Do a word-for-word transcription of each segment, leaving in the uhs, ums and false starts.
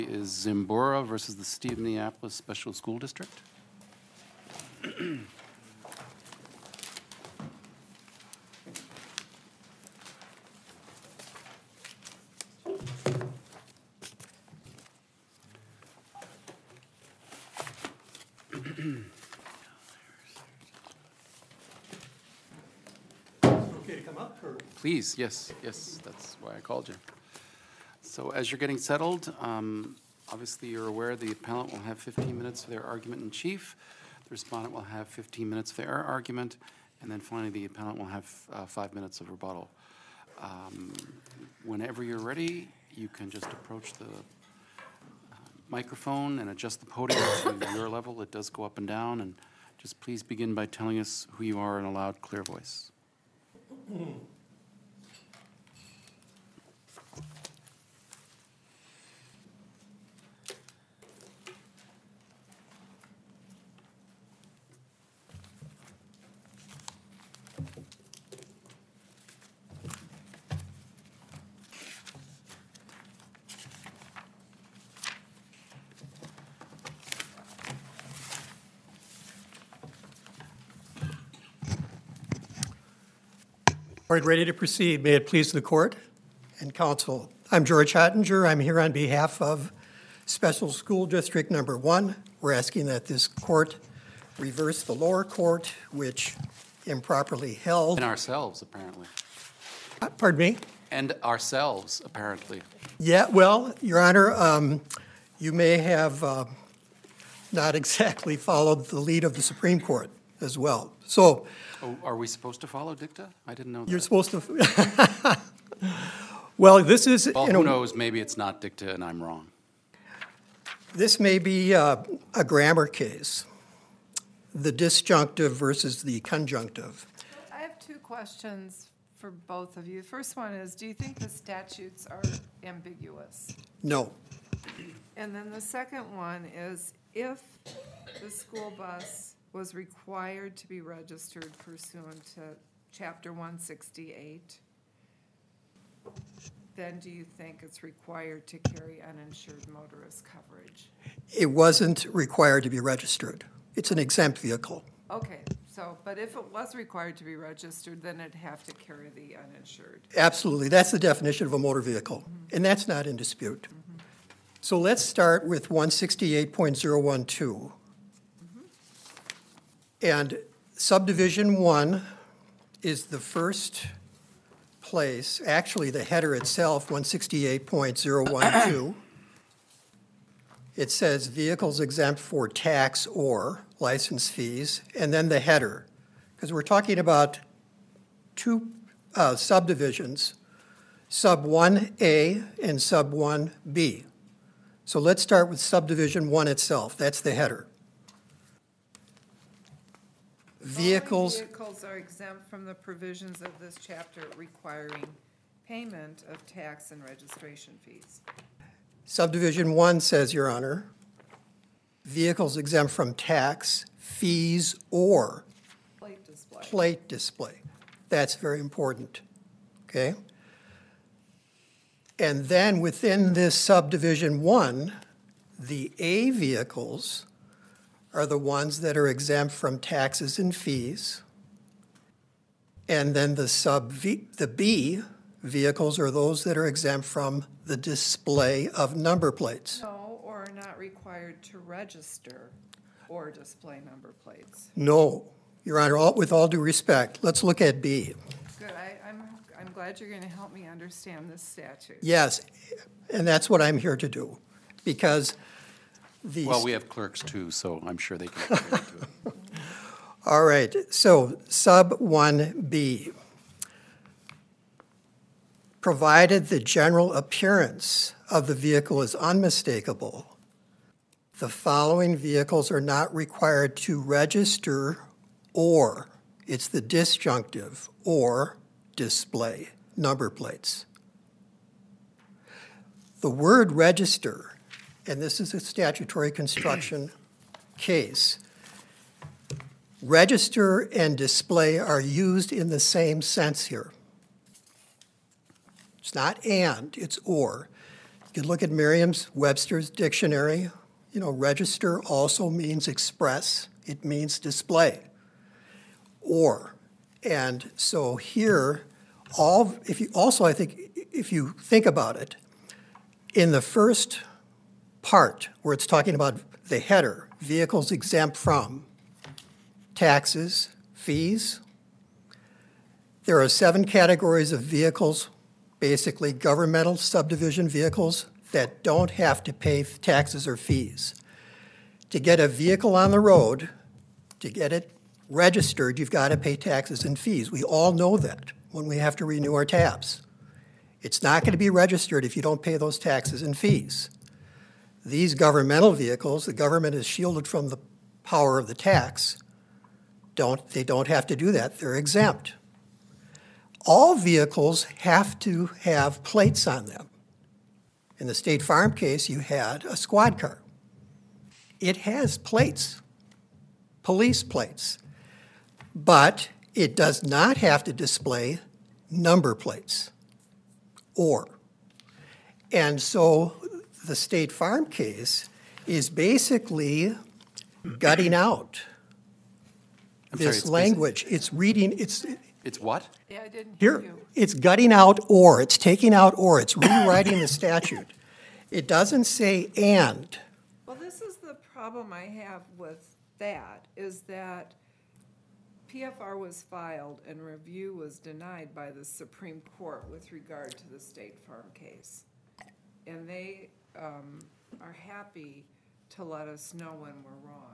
Is Zimbora versus the City of Minneapolis Special School District. Okay to come up, or? Please, yes, yes, that's why I called you. So as you're getting settled, um, obviously you're aware the appellant will have fifteen minutes for their argument in chief. The respondent will have fifteen minutes for their argument, and then finally the appellant will have uh, five minutes of rebuttal. Um, whenever you're ready, you can just approach the uh, microphone and adjust the podium to your level. It does go up and down, and just please begin by telling us who you are in a loud, clear voice. All right, ready to proceed. May it please the court and counsel. I'm George Hottinger. I'm here on behalf of Special School District Number One. We're asking that this court reverse the lower court, which improperly held. And ourselves, apparently. Uh, Pardon me? And ourselves, apparently. Yeah, well, Your Honor, um, you may have uh, not exactly followed the lead of the Supreme Court as well. So, Oh, are we supposed to follow dicta? I didn't know that. you're supposed to. Well, this is. Well, you who know, knows? Maybe it's not dicta and I'm wrong. This may be uh, a grammar case, the disjunctive versus the conjunctive. I have two questions for both of you. The first one is, do you think the statutes are ambiguous? No. And then the second one is, if the school bus was required to be registered pursuant to Chapter one sixty-eight, then do you think it's required to carry uninsured motorist coverage? It wasn't required to be registered. It's an exempt vehicle. Okay, so, but if it was required to be registered, then it'd have to carry the uninsured. Absolutely. That's the definition of a motor vehicle, mm-hmm. and that's not in dispute. Mm-hmm. So let's start with one sixty-eight point oh one two. Mm-hmm. And subdivision one is the first place, actually the header itself, one sixty-eight point oh one two. It says vehicles exempt for tax or license fees, and then the header. Because we're talking about two uh, subdivisions, sub one A and sub one B. So let's start with subdivision one itself. That's the header. Vehicles. Following vehicles are exempt from the provisions of this chapter requiring payment of tax and registration fees. Subdivision one says, Your Honor, vehicles exempt from tax, fees, or Plate display. plate display. That's very important, okay? And then within this subdivision one, the A vehicles are the ones that are exempt from taxes and fees. And then the sub V, the B vehicles are those that are exempt from the display of number plates. No, or are not required to register or display number plates. No, Your Honor, all, with all due respect, let's look at B. Good, I, I'm, I'm glad you're going to help me understand this statute. Yes, and that's what I'm here to do, because the... Well, we have clerks too, so I'm sure they can get to it. All right, so sub one B. Provided the general appearance of the vehicle is unmistakable, the following vehicles are not required to register or, it's the disjunctive, or display number plates. The word register, and this is a statutory construction case, register and display are used in the same sense here. It's not and, it's or. You could look at Merriam-Webster's dictionary. You know, register also means express. It means display. Or, and so here, all, if you, also I think, if you think about it, in the first part where it's talking about the header, vehicles exempt from taxes, fees, there are seven categories of vehicles, basically governmental subdivision vehicles that don't have to pay taxes or fees. To get a vehicle on the road, to get it registered, you've got to pay taxes and fees. We all know that when we have to renew our tabs. It's not going to be registered if you don't pay those taxes and fees. These governmental vehicles, the government is shielded from the power of the tax. Don't, they don't have to do that. They're exempt. All vehicles have to have plates on them. In the State Farm case, you had a squad car. It has plates, police plates, but it does not have to display number plates or. And so the State Farm case is basically gutting out I'm sorry, this it's basi- language. It's reading, it's, It's what? Yeah, I didn't hear here, you. it's gutting out or, it's taking out or, it's rewriting the statute. It doesn't say and. Well, this is the problem I have with that, is that P F R was filed and review was denied by the Supreme Court with regard to the State Farm case. And they um, are happy to let us know when we're wrong.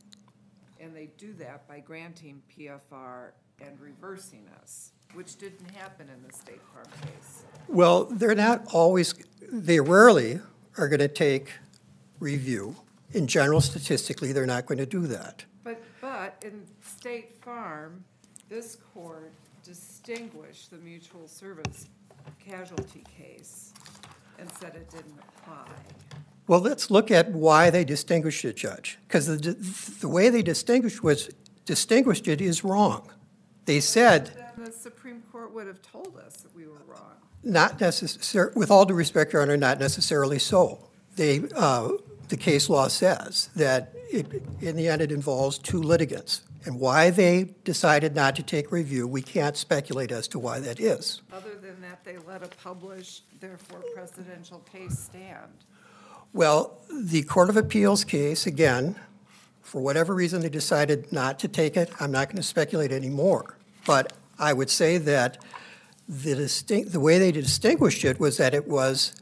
And they do that by granting P F R and reversing us, which didn't happen in the State Farm case. Well, they're not always, they rarely are going to take review. In general, statistically, they're not going to do that. But, but in State Farm, this court distinguished the mutual service casualty case and said it didn't apply. Well, let's look at why they distinguished it, Judge, because the, the way they distinguished was, distinguished it is wrong. They said, Then the Supreme Court would have told us that we were wrong. not necessarily, with all due respect, Your Honor, not necessarily so. They, uh, the case law says that it, in the end it involves two litigants. And why they decided not to take review, we can't speculate as to why that is. Other than that, they let a published, therefore presidential case stand. Well, the Court of Appeals case, again, for whatever reason they decided not to take it, I'm not going to speculate anymore. But I would say that the distinct, the way they distinguished it was that it was,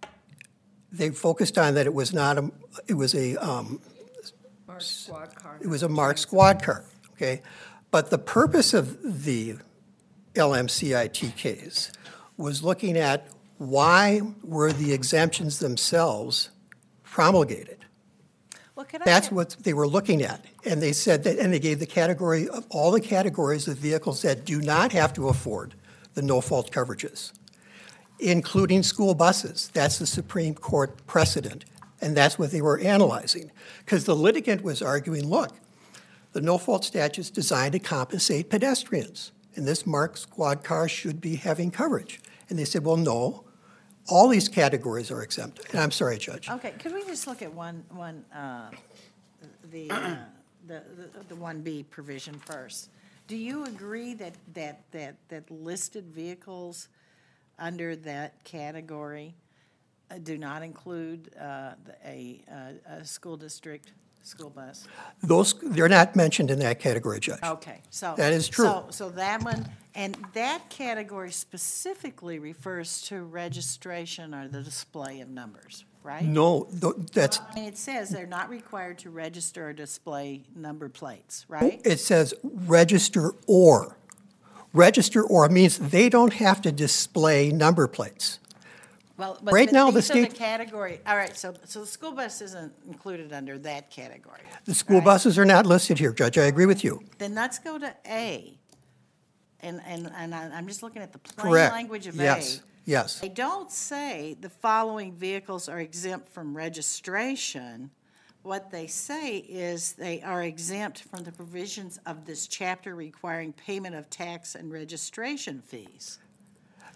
they focused on that it was not a, it was a, um, Marked squad car. it was a marked squad car, okay? But the purpose of the L M C I T case was looking at why were the exemptions themselves promulgated. Well, could I That's get- what they were looking at. And they said that, and they gave the category of all the categories of vehicles that do not have to afford the no-fault coverages, including school buses. That's the Supreme Court precedent. And that's what they were analyzing. Because the litigant was arguing, look, the no-fault statute is designed to compensate pedestrians. And this marked squad car should be having coverage. And they said, well, no, all these categories are exempt. And I'm sorry, Judge. Okay, could we just look at one, one, uh, the, uh, the, the- the one B provision first? Do you agree that, that, that, that listed vehicles under that category uh, do not include uh, the- a, a, a school district school bus? Those, they're not mentioned in that category, Judge. Okay, so. That is true. So, so that one, and that category specifically refers to registration or the display of numbers, right? No, th- that's, I mean, it says they're not required to register or display number plates, right? it says register or. Register or means they don't have to display number plates. Well, but right but now, the these are the state- category, all right, so, so the school bus isn't included under that category. The school right? buses are not listed here, Judge. I agree with you. Then let's go to A. And, and, and I- I'm just looking at the plain Correct. language of A. Yes, yes. They don't say the following vehicles are exempt from registration. What they say is they are exempt from the provisions of this chapter requiring payment of tax and registration fees.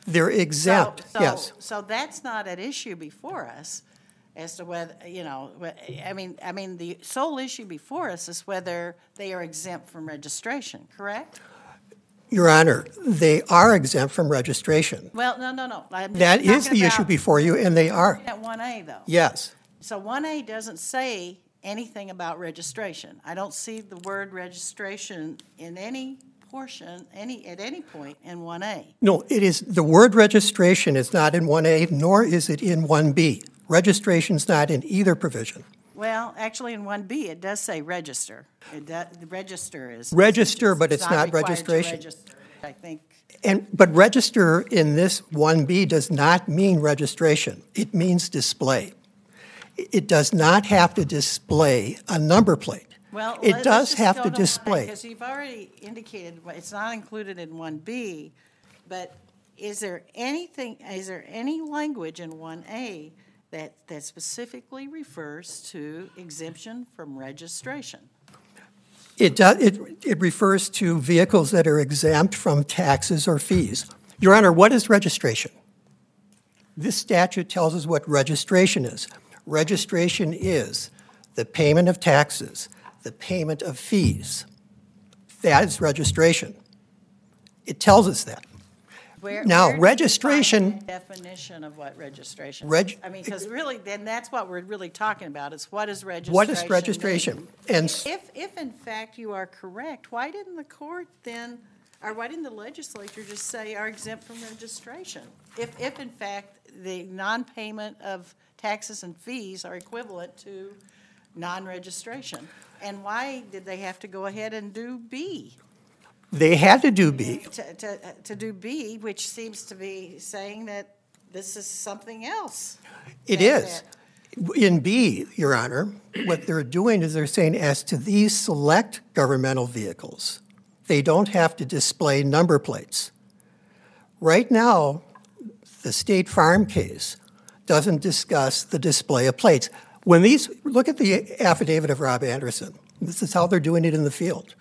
They're exempt, So- so- yes. So that's not at issue before us as to whether, you know, wh- I mean, I mean, the sole issue before us is whether they are exempt from registration, correct? Your Honor, they are exempt from registration. Well, no, no, no. I'm That is talking the issue about- before you, and they are. At one A, though. Yes. So one A doesn't say anything about registration. I don't see the word registration in any portion, any, at any point in one A. No, it is, the word registration is not in one A, nor is it in one B. Registration's not in either provision. Well, actually, in one B, it does say register. It does, the register is. Register, but it's not required to registration. register, I think. And, but register in this one B does not mean registration. It means display. It does not have to display a number plate. Well, It let- does let's just have go to one A, display. Because you've already indicated, well, it's not included in one B, but is there anything, is there any language in one A that, that specifically refers to exemption from registration? It does, it, it refers to vehicles that are exempt from taxes or fees. Your Honor, what is registration? This statute tells us what registration is. Registration is the payment of taxes, the payment of fees. That is registration. It tells us that. Where- Now, where do you registration- find the definition of what registration Reg- is? I mean, because really, then that's what we're really talking about, is what is registration? What is registration? mean? And s- If, if in fact you are correct, why didn't the court then, or why didn't the legislature just say are exempt from registration? If, if in fact the non-payment of taxes and fees are equivalent to non-registration? And why did they have to go ahead and do B? They had to do B. To, to, to do B, which seems to be saying that this is something else. It That- is. In B, Your Honor, what they're doing is they're saying as to these select governmental vehicles, they don't have to display number plates. Right now, the State Farm case doesn't discuss the display of plates. When these, look at the affidavit of Rob Anderson. This is how they're doing it in the field.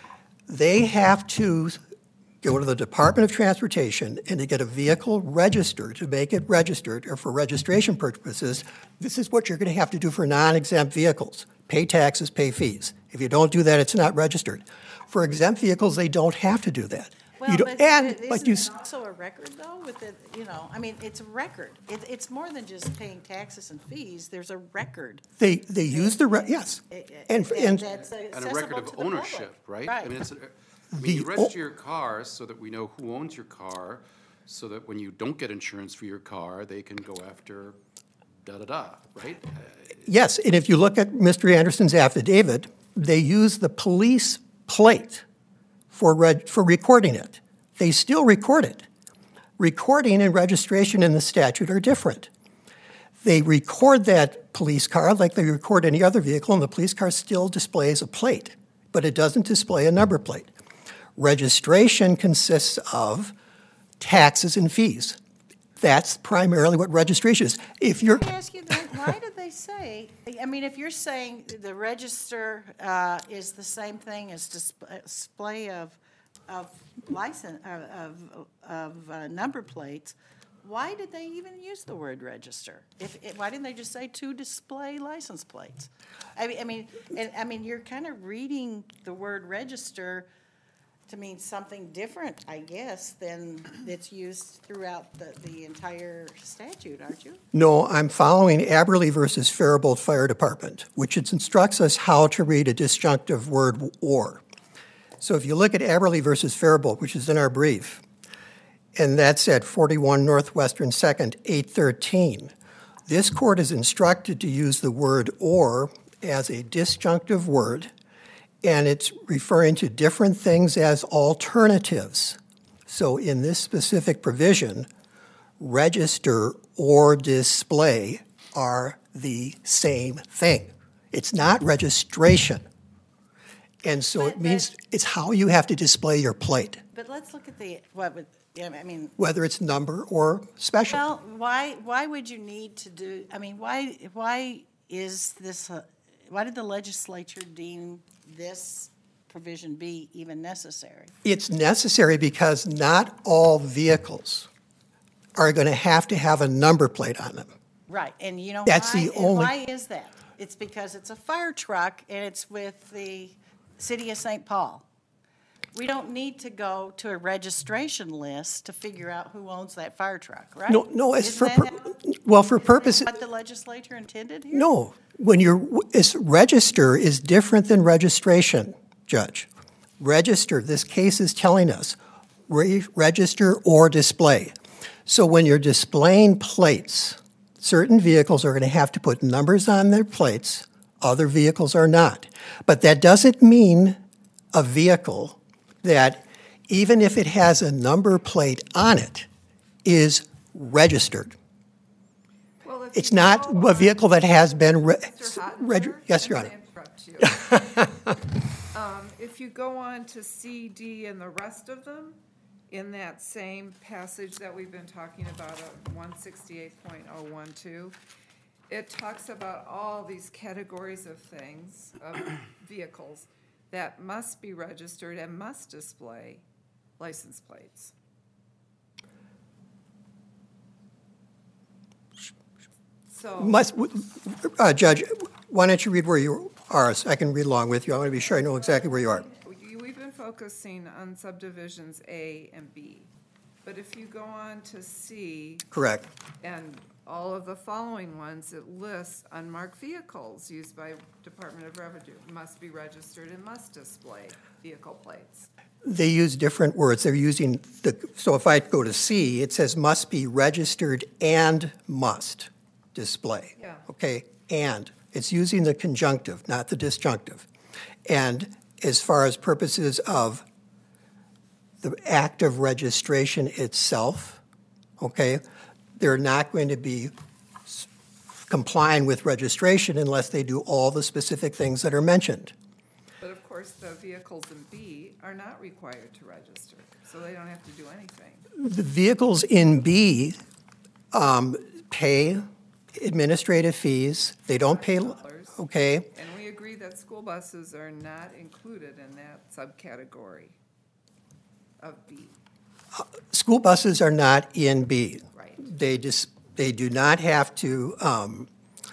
They have to go to the Department of Transportation and to get a vehicle registered, to make it registered, or for registration purposes, this is what you're going to have to do for non-exempt vehicles. Pay taxes, pay fees. If you don't do that, it's not registered. For exempt vehicles, they don't have to do that. Well, You don't- but and, isn't but you, it s- also a record, though, with the, you know, I mean, it's a record. It, it's more than just paying taxes and fees. There's a record. they, they use the, re- yes. And, that- and that's And a accessible record of to the public. ownership, right? Right. I mean, it's, a- I mean, you The o- register your car so that we know who owns your car, so that when you don't get insurance for your car, they can go after da-da-da, right? Uh, yes, and if you look at Mister Anderson's affidavit, they use the police plate for reg, for recording it. They still record it. Recording and registration in the statute are different. They record that police car like they record any other vehicle, and the police car still displays a plate, but it doesn't display a number plate. Registration consists of taxes and fees. That's primarily what registration is. If you're, Let me ask you then, why did they say, I mean, if you're saying the register uh, is the same thing as disp- display of, of license, of, of uh, number plates, why did they even use the word register? If, if- why didn't they just say to display license plates? I mean, I mean, and, I mean, you're kind of reading the word register to mean something different, I guess, than it's used throughout the, the entire statute, aren't you? no, I'm following Aberley versus Faribault Fire Department, which it instructs us how to read a disjunctive word or. So if you look at Aberley versus Faribault, which is in our brief, and that's at forty-one Northwestern Second, eight thirteen, this court is instructed to use the word or as a disjunctive word, and it's referring to different things as alternatives. So in this specific provision, register or display are the same thing. It's not registration. And so it But- means it's how you have to display your plate, But let's look at the, what would, yeah, I mean, whether it's number or special. well, why, why would you need to do, I mean, why, why is this, uh, why did the legislature deem this provision B even necessary? It's necessary because not all vehicles are going to have to have a number plate on them. Right, and you know That's why? the And only- why is that? It's because it's a fire truck and it's with the city of Saint Paul. We don't need to go to a registration list to figure out who owns that fire truck, right? No, no, it's Isn't for, that pur- how- well, for purposes, what the legislature intended here? no. When you're, it's, register is different than registration, Judge. Register, this case is telling us, re- register or display. So when you're displaying plates, certain vehicles are going to have to put numbers on their plates, other vehicles are not. But that doesn't mean a vehicle that, even if it has a number plate on it, is registered. Well, if It's you not go a on- vehicle that has been, re- Mister reg- Hottentot, yes, Your I'm Honor. gonna interrupt you. Um, If you go on to C, D, and the rest of them, in that same passage that we've been talking about, uh, one sixty-eight point oh one two, it talks about all these categories of things, of vehicles, that must be registered and must display license plates. So. Must, uh, Judge, why don't you read where you are, so I can read along with you. I want to be sure I know exactly where you are. You- We've been focusing on subdivisions A and B, but if you go on to C Correct. and all of the following ones, it lists unmarked vehicles used by Department of Revenue, must be registered and must display vehicle plates. They use different words. They're using the, so if I go to C, it says must be registered and must display. Yeah. Okay, and. It's using the conjunctive, not the disjunctive. And as far as purposes of the act of registration itself, okay, they're not going to be s- complying with registration unless they do all the specific things that are mentioned. But of course, the vehicles in B are not required to register, so they don't have to do anything. The vehicles in B um, pay administrative fees. They don't pay, Dollars. okay? And we agree that school buses are not included in that subcategory of B. School buses are not in B. Right. They just, they do not have to um,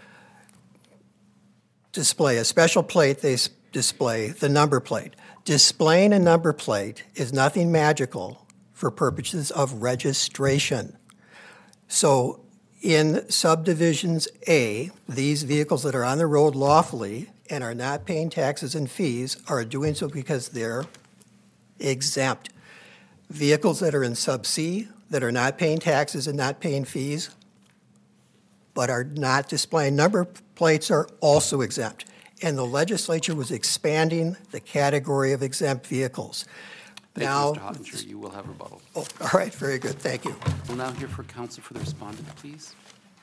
display a special plate, they s- display the number plate. Displaying a number plate is nothing magical for purposes of registration. So in subdivisions A, these vehicles that are on the road lawfully and are not paying taxes and fees are doing so because they're exempt. Vehicles that are in sub C, that are not paying taxes and not paying fees, but are not displaying number plates are also exempt. And the legislature was expanding the category of exempt vehicles. Thank Now, you, Mister Hottinger. You will have rebuttal. oh, all right, very good, thank you. We'll now hear from counsel for the respondent, please.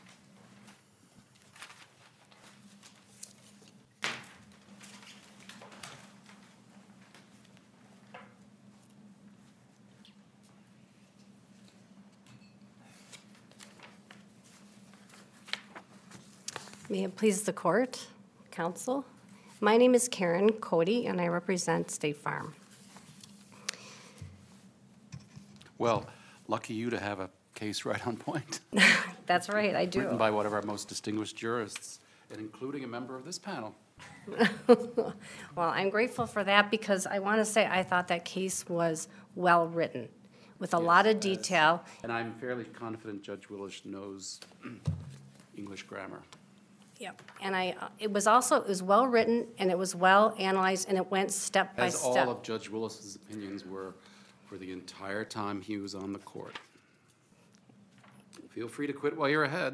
May it please the court, counsel. My name is Karen Cody, and I represent State Farm. Well, lucky you to have a case right on point, That's right, I written do. by one of our most distinguished jurists, and including a member of this panel. Well, I'm grateful for that because I want to say I thought that case was well-written, with a lot of detail. And I'm fairly confident Judge Willis knows English grammar. Yep. And I, uh, it was also, it was well-written, and it was well-analyzed, and it went step by As all step. of Judge Willis's opinions were for the entire time he was on the court. Feel free to quit while you're ahead.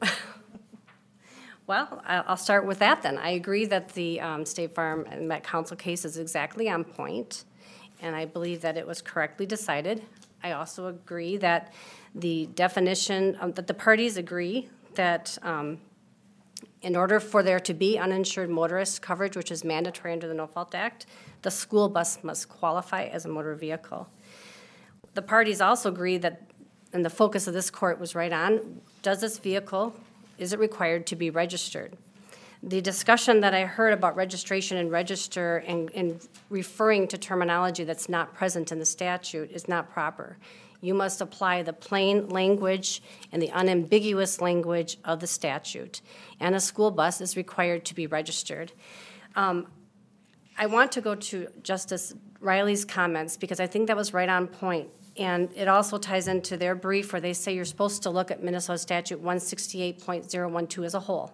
Well, I- I'll start with that then. I agree that the um, State Farm and Met Council case is exactly on point, and I believe that it was correctly decided. I also agree that the definition, um, that the parties agree that um, in order for there to be uninsured motorist coverage, which is mandatory under the No Fault Act, the school bus must qualify as a motor vehicle. The parties also agree that, and the focus of this court was right on, does this vehicle, is it required to be registered? The discussion that I heard about registration and register and, and referring to terminology that's not present in the statute is not proper. You must apply the plain language and the unambiguous language of the statute, and a school bus is required to be registered. Um, I want to go to Justice Riley's comments because I think that was right on point. And it also ties into their brief where they say you're supposed to look at Minnesota Statute one sixty-eight point oh one two as a whole.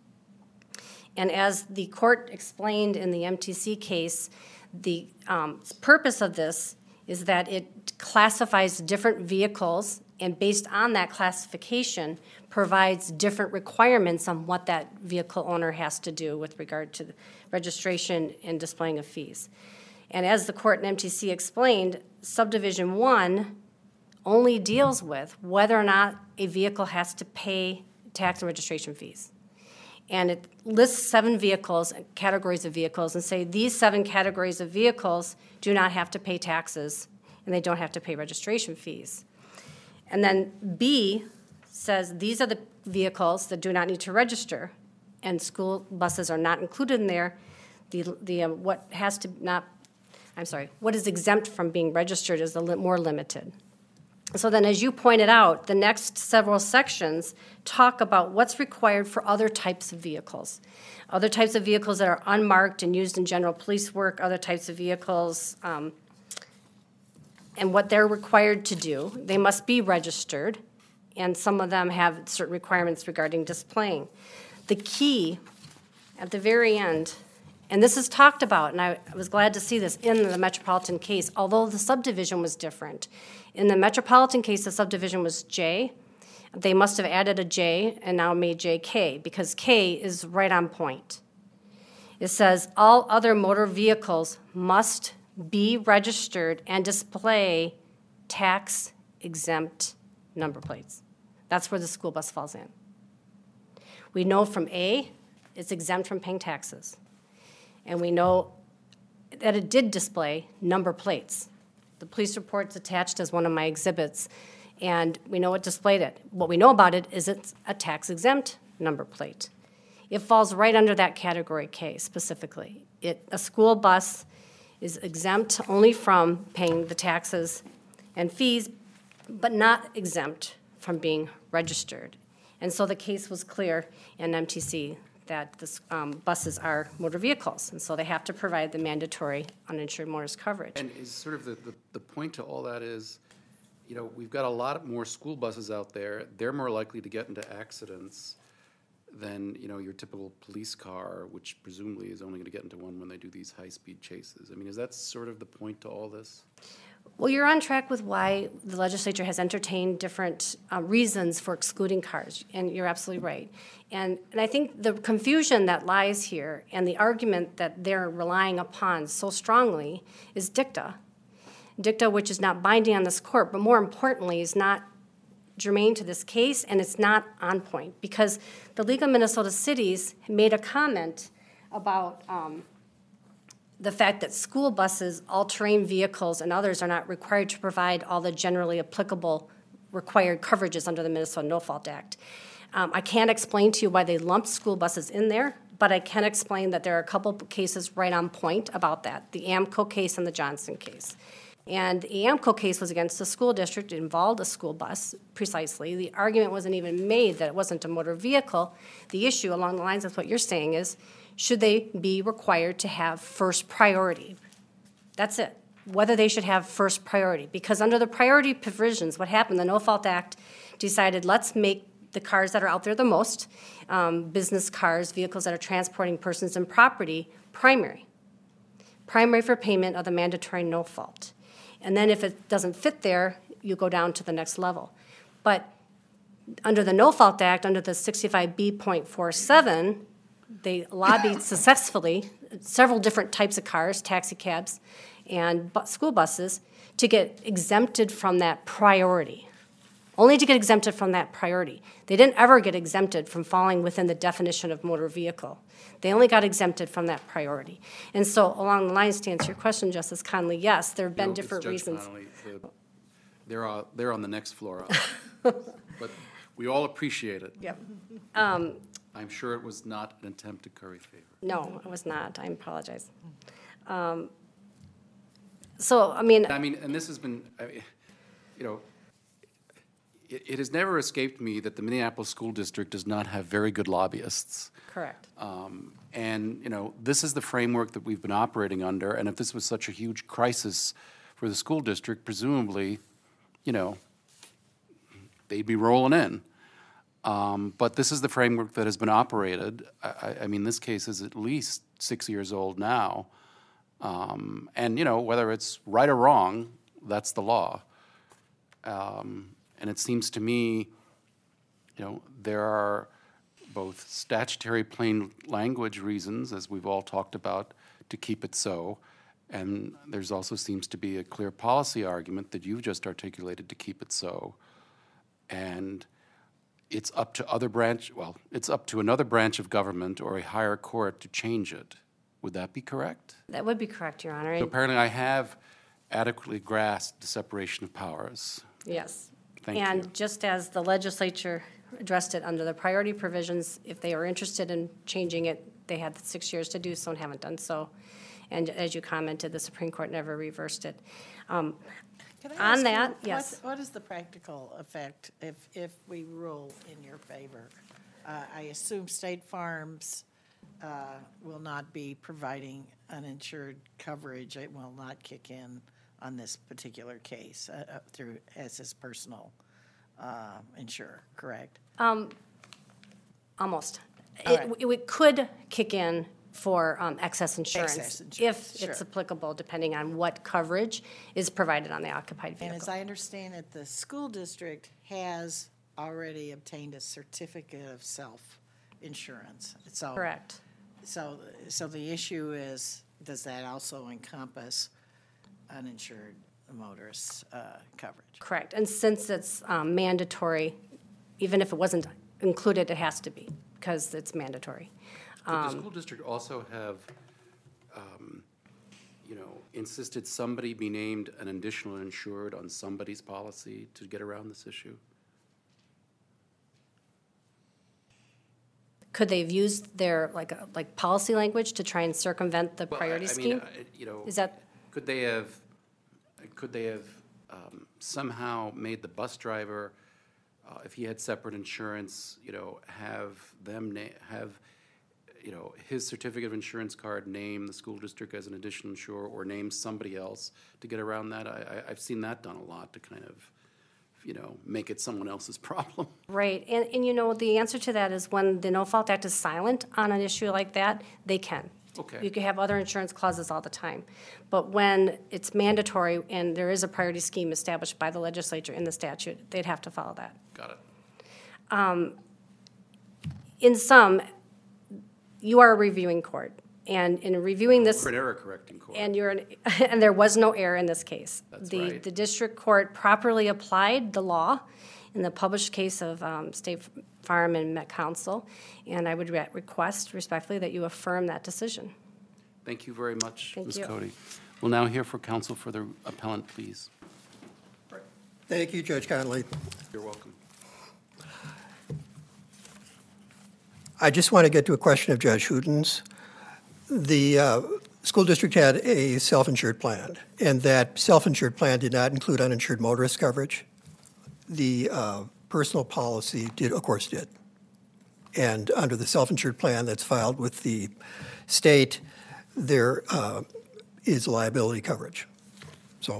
And as the court explained in the M T C case, the um, purpose of this is that it classifies different vehicles, and based on that classification, provides different requirements on what that vehicle owner has to do with regard to the registration and displaying of fees. And as the court in M T C explained, subdivision one only deals with whether or not a vehicle has to pay tax and registration fees. And it lists seven vehicles, categories of vehicles, and say these seven categories of vehicles do not have to pay taxes and they don't have to pay registration fees. And then B says these are the vehicles that do not need to register, and school buses are not included in there. The, the um, what has to not, I'm sorry, what is exempt from being registered is a li- more limited. So then, as you pointed out, the next several sections talk about what's required for other types of vehicles. Other types of vehicles that are unmarked and used in general police work, other types of vehicles, um, and what they're required to do. They must be registered, and some of them have certain requirements regarding displaying. The key at the very end, and this is talked about, and I was glad to see this in the Metropolitan case, although the subdivision was different. In the Metropolitan case, the subdivision was J. They must have added a J and now made J K, because K is right on point. It says, all other motor vehicles must be registered and display tax-exempt number plates. That's where the school bus falls in. We know from A, it's exempt from paying taxes. And we know that it did display number plates. The police report's attached as one of my exhibits, and we know it displayed it. What we know about it is it's a tax-exempt number plate. It falls right under that category K specifically. It, a school bus is exempt only from paying the taxes and fees, but not exempt from being registered. And so the case was clear in M T C that the um, buses are motor vehicles, and so they have to provide the mandatory uninsured motorist coverage. And is sort of the, the, the point to all that is, you know, we've got a lot more school buses out there. They're more likely to get into accidents than, you know, your typical police car, which presumably is only going to get into one when they do these high-speed chases. I mean, is that sort of the point to all this? Well, you're on track with why the legislature has entertained different uh, reasons for excluding cars, and you're absolutely right. And, and I think the confusion that lies here and the argument that they're relying upon so strongly is dicta. Dicta, which is not binding on this court, but more importantly, is not germane to this case, and it's not on point, because the League of Minnesota Cities made a comment about um, the fact that school buses, all-terrain vehicles, and others are not required to provide all the generally applicable required coverages under the Minnesota No-Fault Act. Um, I can't explain to you why they lumped school buses in there, but I can explain that there are a couple of cases right on point about that, the AMCO case and the Johnson case. And the AMCO case was against a school district. It involved a school bus, precisely. The argument wasn't even made that it wasn't a motor vehicle. The issue, along the lines of what you're saying, is should they be required to have first priority? That's it. Whether they should have first priority. Because under the priority provisions, what happened, the No-Fault Act decided let's make the cars that are out there the most, um, business cars, vehicles that are transporting persons and property, primary. Primary for payment of the mandatory no-fault. And then if it doesn't fit there, you go down to the next level. But under the No-Fault Act, under the sixty-five B point four seven, they lobbied successfully several different types of cars, taxi cabs, and bu- school buses, to get exempted from that priority. Only to get exempted from that priority. They didn't ever get exempted from falling within the definition of motor vehicle. They only got exempted from that priority. And so along the lines, to answer your question, Justice Conley, yes, there have been No, it's different Judge reasons. Connolly. The- They're, uh, they're on the next floor up. But we all appreciate it. Yep. I'm sure it was not an attempt to curry favor. No, it was not. I apologize. Um, So, I mean, I mean, and this has been, I mean, you know, it, it has never escaped me that the Minneapolis School District does not have very good lobbyists. Correct. Um, And, you know, this is the framework that we've been operating under, and if this was such a huge crisis for the school district, presumably, you know, they'd be rolling in. Um, But this is the framework that has been operated. I, I- I mean, this case is at least six years old now. Um, And, you know, whether it's right or wrong, that's the law. Um, And it seems to me, you know, there are both statutory plain language reasons, as we've all talked about, to keep it so, and there's also seems to be a clear policy argument that you've just articulated to keep it so. And it's up to other branch, well, it's up to another branch of government or a higher court to change it. Would that be correct? That would be correct, Your Honor. So And- apparently I have adequately grasped the separation of powers. Yes. Thank you. And just as the legislature addressed it under the priority provisions, if they were interested in changing it, they had six years to do so and haven't done so. And as you commented, the Supreme Court never reversed it. Um, Can I On ask you, that, what- yes. What is the practical effect if, if we rule in your favor? Uh, I assume State Farms uh, will not be providing uninsured coverage. It will not kick in on this particular case uh, uh, through, as his personal uh, insurer, correct? Almost. All It, right. it it could kick in for um, excess insurance. Excess insurance, If it's sure. applicable, depending on what coverage is provided on the occupied And as vehicle. I understand it, the school district has already obtained a certificate of self-insurance. So- Correct. So, so the issue is, does that also encompass uninsured motorist uh, coverage? Correct. And since it's um, mandatory, even if it wasn't included, it has to be, because it's mandatory. Could Um, the school district also have, um, you know, insisted somebody be named an additional insured on somebody's policy to get around this issue? Could they have used their, like, uh, like policy language to try and circumvent the Well, I- priority I scheme? mean, uh, you know. Is that- Could they have, could they have um, somehow made the bus driver, uh, if he had separate insurance, you know, have them na, have, you know, his certificate of insurance card name the school district as an additional insurer or name somebody else to get around that? I, I, I've seen that done a lot to kind of, you know, make it someone else's problem. Right, and, and you know, the answer to that is when the no-fault act is silent on an issue like that, they can. Okay. You can have other insurance clauses all the time. But when it's mandatory and there is a priority scheme established by the legislature in the statute, they'd have to follow that. Got it. In sum, you are a reviewing court, and in reviewing this. For an error correcting court. And you're, an- and there was no error in this case. That's The- right. The district court properly applied the law in the published case of um, State Farm and Met Council, and I would re- request respectfully that you affirm that decision. Thank you very much, Thank Miz you. Cody. We'll now hear from counsel for the appellant, please. Thank you, Judge Conley. You're welcome. I just want to get to a question of Judge Hooten's. The uh, school district had a self-insured plan, and that self-insured plan did not include uninsured motorist coverage. The uh, personal policy did, of course, did. And under the self-insured plan that's filed with the state, there uh, is liability coverage. So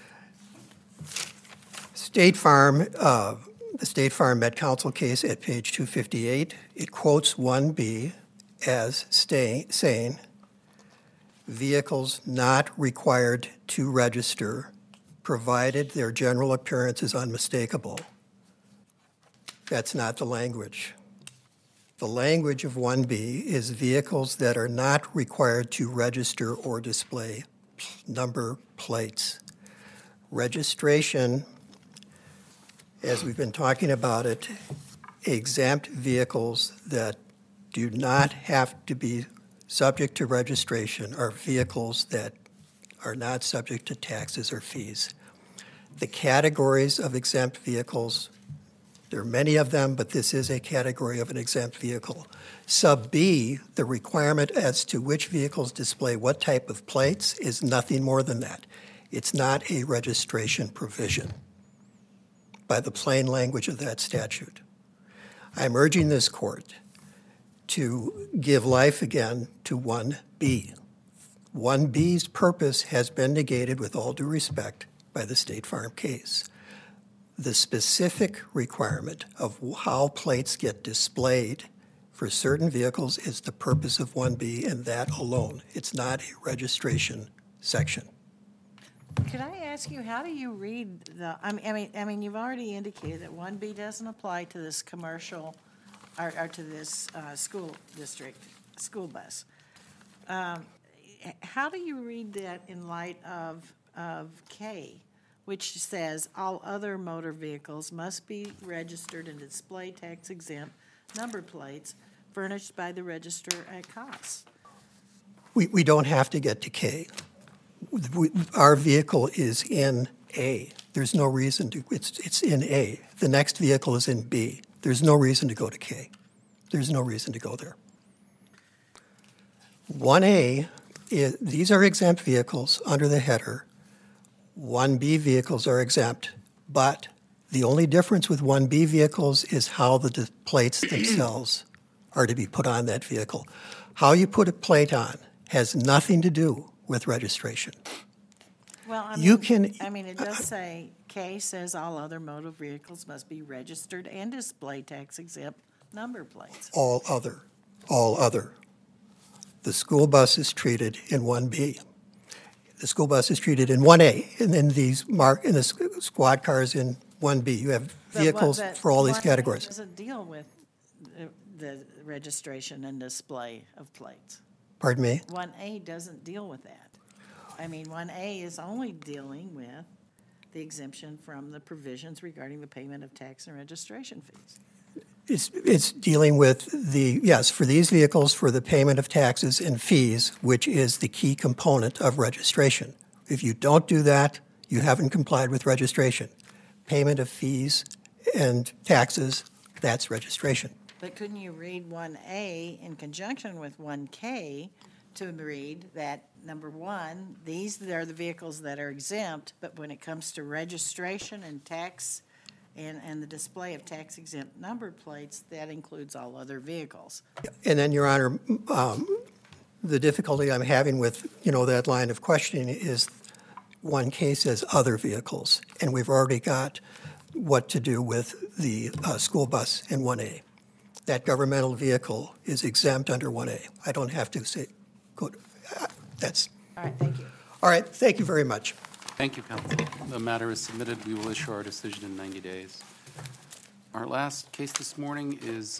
State Farm, uh, the State Farm Met Council case at page two fifty-eight, it quotes one B as stay, saying, vehicles not required to register, provided their general appearance is unmistakable. That's not the language. The language of one B is vehicles that are not required to register or display number plates. Registration, as we've been talking about it, exempt vehicles that do not have to be subject to registration are vehicles that are not subject to taxes or fees. The categories of exempt vehicles, there are many of them, but this is a category of an exempt vehicle. Sub B, the requirement as to which vehicles display what type of plates is nothing more than that. It's not a registration provision. by the plain language of that statute. I'm urging this court to give life again to one B. one B's purpose has been negated with all due respect by the State Farm case. The specific requirement of how plates get displayed for certain vehicles is the purpose of one B, and that alone. It's not a registration section. Could I ask you, how do you read the, I mean, I mean, I mean, you've already indicated that one B doesn't apply to this commercial, or, or to this uh, school district, school bus. Um, h- How do you read that in light of, of K, which says all other motor vehicles must be registered and display tax exempt number plates furnished by the register at cost? We, we don't have to get to K. We, our vehicle is in A. There's no reason to, it's, it's in A. The next vehicle is in B. There's no reason to go to K. There's no reason to go there. one A, is, these are exempt vehicles under the header. one B vehicles are exempt, but the only difference with one B vehicles is how the di- plates themselves are to be put on that vehicle. How you put a plate on has nothing to do with registration. Well, I You mean, can- I mean, it does say, K says all other motor vehicles must be registered and display tax exempt number plates. All other, all other. The school bus is treated in one B. The school bus is treated in one A, and then these mark, and the squ- squad cars in one B. You have But what- vehicles but for all these one categories. doesn't deal with the- the registration and display of plates. Pardon me? one A doesn't deal with that. I mean, one A is only dealing with the exemption from the provisions regarding the payment of tax and registration fees. It's, it's dealing with the, yes, for these vehicles, for the payment of taxes and fees, which is the key component of registration. If you don't do that, you haven't complied with registration. Payment of fees and taxes, that's registration. But couldn't you read one A in conjunction with one K to read that, number one, these are the vehicles that are exempt, but when it comes to registration and tax and, and the display of tax exempt number plates, that includes all other vehicles. And then, Your Honor, um, the difficulty I'm having with, you know, that line of questioning is one K says other vehicles, and we've already got what to do with the uh, school bus in one A. That governmental vehicle is exempt under one A. I don't have to say, go, uh, that's, All right, thank you. all right, thank you very much. Thank you, counsel. The matter is submitted. We will issue our decision in ninety days. Our last case this morning is